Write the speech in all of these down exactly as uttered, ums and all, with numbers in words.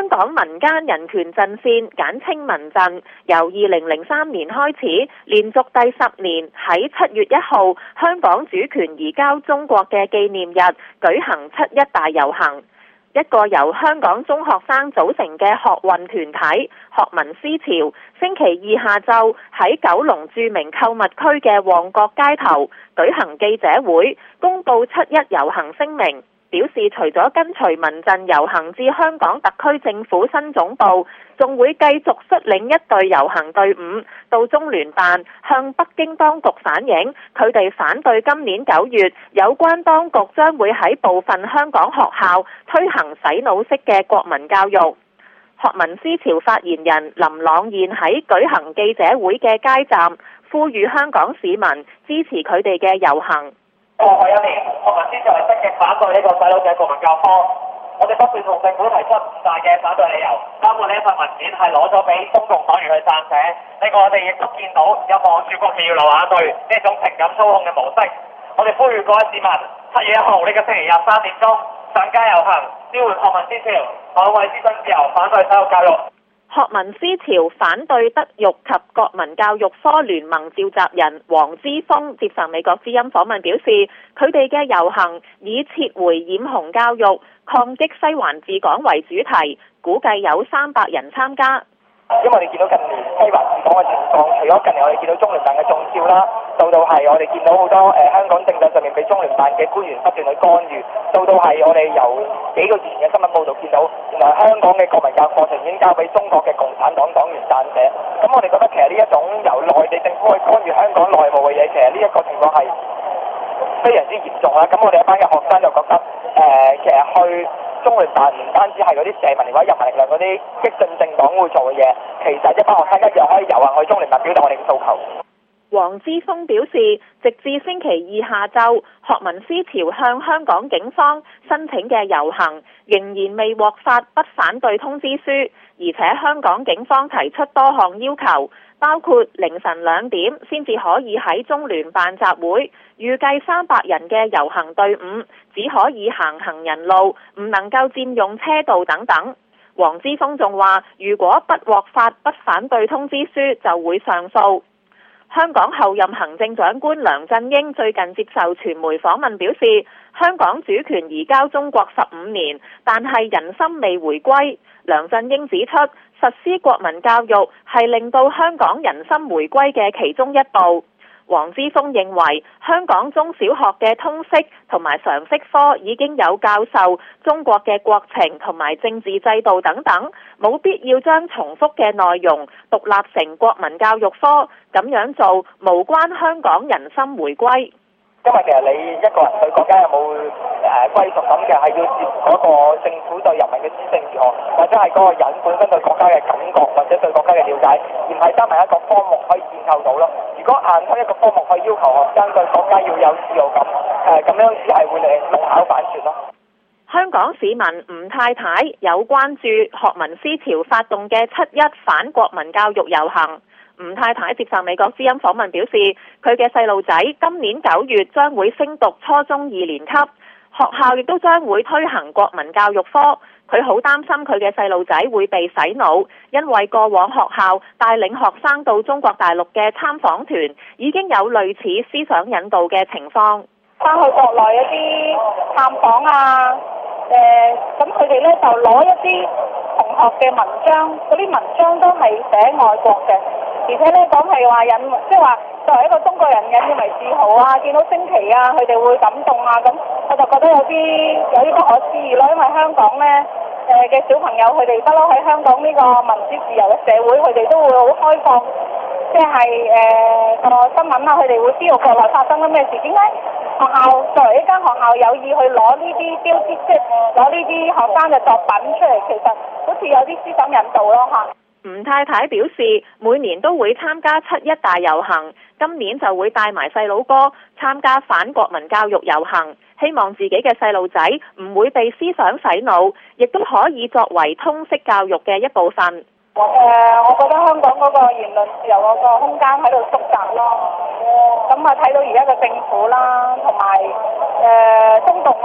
香港民間人權陣線簡稱民陣，由二零零三年開始，連續第十年喺七月一號香港主權移交中國嘅紀念日舉行七一大遊行。一個由香港中學生組成嘅學運團體學民思潮，星期二下晝喺九龍著名購物區嘅旺角街頭舉行記者會，公佈七一遊行聲明，表示除咗跟隨民陣遊行至香港特區政府新總部，仲會繼續率領一隊遊行隊伍到中聯辦，向北京當局反映佢哋反對今年九月有關當局將會喺部分香港學校推行洗腦式嘅國民教育。學民思潮發言人林朗彥喺舉行記者會嘅街站呼籲香港市民支持佢哋嘅遊行。 過去一年，學民思潮係積極反對呢個洗腦嘅國民教科。我哋不斷同政府提出五大嘅反對理由，包括呢一份文件係攞咗俾中共黨員去撰寫。呢個我哋亦都見到有望住國旗要流眼淚呢一種情感操控嘅模式。我哋呼籲各位市民，七月一號呢個星期日三點鐘上街遊行，召喚學民思潮，捍衛資訊自由，反對洗腦教育。 學民思潮反對德育及國民教育科聯盟召集人黃之鋒接受美國之音訪問表示，佢哋嘅遊行以撤回染紅教育、抗擊西環治港為主題，估計有三百人參加。 因為我哋見到近年西環治港嘅情況，除咗近年我哋見到中聯辦嘅中招啦，到到係我哋見到好多誒、呃、香港政制上面俾中聯辦嘅官員不斷去干預，到到係我哋由幾個月前嘅新聞報導見到，原來香港嘅國民教育課程已經交俾中國嘅共產黨黨員撰寫。咁我哋覺得其實呢一種由內地政府去干預香港內部嘅嘢，其實呢一個情況係非常之嚴重啦。咁我哋一班嘅學生就覺得誒、呃，其實去中聯辦唔單止係嗰啲社民連或者人民力量嗰啲激進政黨會做嘅嘢，其實一班學生一樣可以遊行去中聯辦表達我哋嘅訴求。 黃之鋒表示，直至星期二下晝，學民思潮向香港警方申請嘅遊行仍然未獲發不反對通知書，而且香港警方提出多項要求，包括凌晨兩點先至可以喺中聯辦集會，預計三百人嘅遊行隊伍只可以行行人路，唔能夠佔用車道等等。黃之鋒仲話，如果不獲發不反對通知書，就會上訴。香港後任行政長官梁振英最近接受傳媒訪問表示，香港主權移交中國十五年，但係人心未回歸。梁振英指出，實施國民教育係令到香港人心回歸嘅其中一步。黃之鋒認為，香港中小學嘅通識同埋常識科已經有教授中國嘅國情同埋政治制度等等，冇必要將重複嘅內容獨立成國民教育科，咁樣做無關香港人心回歸。 因為其實你一個人對國家有冇誒歸屬感嘅，係要視乎嗰個政府對人民嘅施政如何，或者係嗰個人本身對國家嘅感覺，或者對國家嘅了解，而唔係單係一個科目可以建構到咯。如果硬推一個科目去要求學生對國家要有自豪感，誒咁樣只係會令弄巧反拙咯。 香港市民吳太太有關注學民思潮發動嘅七一反國民教育遊行。吳太太接受美國之音訪問表示，佢嘅細路仔今年九月將會升讀初中二年級，學校亦都將會推行國民教育科。佢好擔心佢嘅細路仔會被洗腦，因為過往學校帶領學生到中國大陸嘅參訪團已經有類似思想引導嘅情況。 翻去國內一啲探訪啊，誒咁佢哋咧就攞一啲同學嘅文章，嗰啲文章都係寫愛國嘅。而且咧講係話引，即係話作為一個中國人引以為自豪啊！見到升旗啊，佢哋會感動啊！咁我就覺得有啲有啲不可思議咯，因為香港咧誒嘅小朋友，佢哋不嬲喺香港呢個民主自由嘅社會，佢哋都會好開放，即係誒個新聞啊，佢哋會知道國內發生咗咩事。點解學校作為一間學校有意去攞呢啲標誌，即係攞呢啲學生嘅作品出嚟，其實好似有啲思想引導咯嚇。 吳太太表示，每年都會參加七一大遊行，今年就會帶埋細佬哥參加反國民教育遊行，希望自己嘅細路仔唔會被思想洗腦，亦都可以作為通識教育嘅一部分。誒、 呃，我覺得香港嗰個言論自由嗰個空間喺度縮窄咯。咁啊，睇到而家嘅政府啦，同埋誒鬆動啊。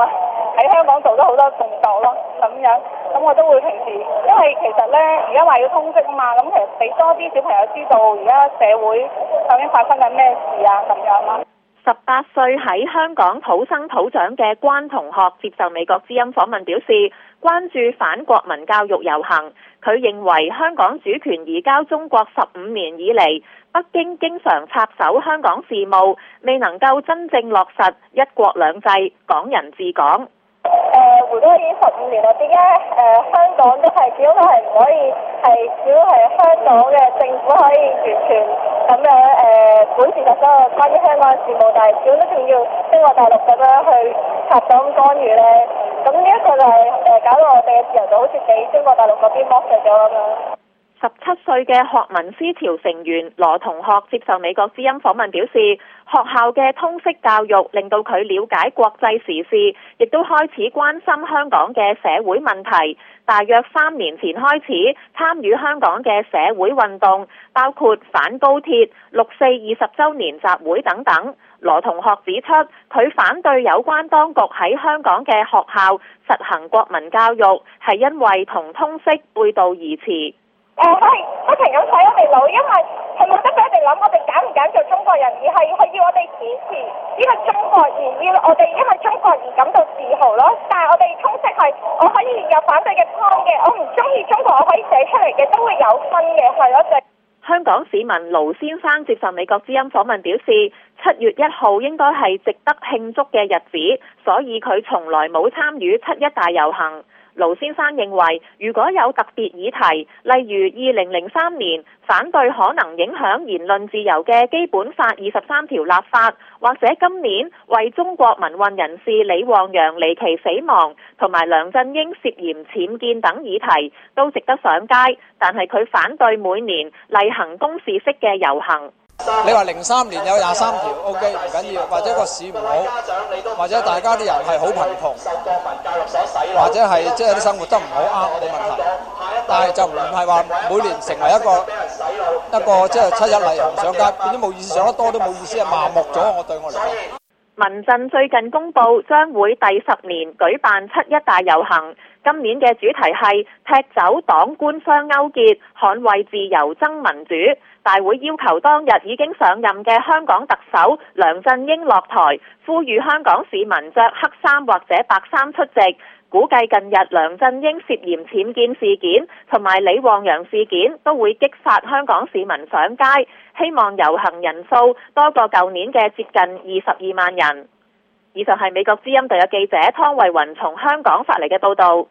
喺香港做咗好多動作咯，咁樣，咁我都會平時，因為其實咧而家話要通識啊嘛，咁其實俾多啲小朋友知道而家社會究竟發生緊咩事啊咁樣咯。 十八歲喺香港土生土長嘅關同學接受美國之音訪問表示，關注反國民教育遊行。佢認為香港主權移交中國十五年以嚟，北京經常插手香港事務，未能夠真正落實一國兩制、港人治港。 誒、呃，回歸已經十五年啦，點解誒香港都係始終都係唔可以係，只要係香港嘅政府可以完全咁樣誒管治所有關於香港嘅事務，但係始終都仲要中國大陸咁樣去插手干預咧？咁呢一個就係誒搞到我哋嘅自由就好似俾中國大陸嗰邊剝削咗咁樣。 十七歲嘅學民思潮成員羅同學接受美國之音訪問表示，學校嘅通識教育令到佢了解國際時事，亦都開始關心香港嘅社會問題。大約三年前開始參與香港嘅社會運動，包括反高鐵、六四二十週年集會等等。羅同學指出，佢反對有關當局喺香港嘅學校實行國民教育，係因為同通識背道而馳。 誒係不停咁洗我哋腦，因為係冇得俾我哋諗，我哋揀唔揀做中國人，而係係要我哋支持呢個中國，而要我哋因為中國而感到自豪咯。但係我哋通識係我可以有反對嘅 point 嘅，我唔中意中國我可以寫出嚟嘅，都會有分嘅，係咯。 香港市民盧先生接受美國之音訪問表示，七月一號應該係值得慶祝嘅日子，所以佢從來冇參與七一大遊行。盧先生認為，如果有特別議題，例如二零零三年反對可能影響言論自由嘅基本法二十三條立法，或者今年為中國民運人士李旺陽離奇死亡同埋梁振英涉嫌僭建等議題，都值得上街。但係佢反對每年例行公事式嘅遊行。 你話零三年有廿三條 O K 唔緊要，或者個市唔好，或者大家啲人係好貧窮，或者係即係啲生活得唔好啱，冇問題。但係就唔係話每年成為一個一個即係七一例行上街，變咗冇意思，上得多都冇意思，係麻木咗。我對我嚟講， 民陣最近公佈將會第十年舉辦七一大遊行，今年嘅主題係踢走黨官商勾結，捍衛自由爭民主。大會要求當日已經上任嘅香港特首梁振英落台，呼籲香港市民着黑衫或者白衫出席。估計近日梁振英涉嫌僭建事件同埋李旺陽事件都會激發香港市民上街，希望遊行人數多過舊年嘅接近二十二萬人。以上係美國之音特約記者湯慧雲從香港發嚟嘅報導。